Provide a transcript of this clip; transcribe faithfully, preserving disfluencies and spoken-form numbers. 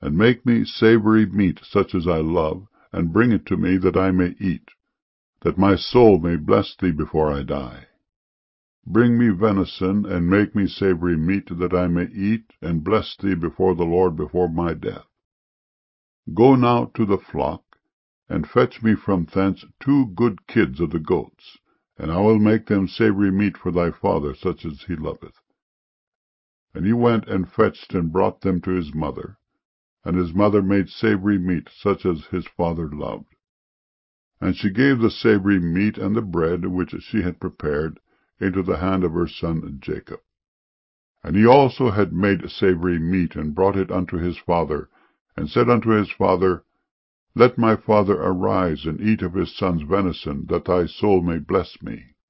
and make me savory meat such as I love, and bring it to me, that I may eat, that my soul may bless thee before I die. Bring me venison, and make me savory meat, that I may eat, and bless thee before the Lord before my death. Go now to the flock, and fetch me from thence two good kids of the goats, and I will make them savory meat for thy father, such as he loveth. And he went and fetched and brought them to his mother, and his mother made savory meat, such as his father loved. And she gave the savory meat and the bread, which she had prepared, into the hand of her son Jacob. And he also had made savory meat, and brought it unto his father, and said unto his father, Let my father arise, and eat of his son's venison, that thy soul may bless me.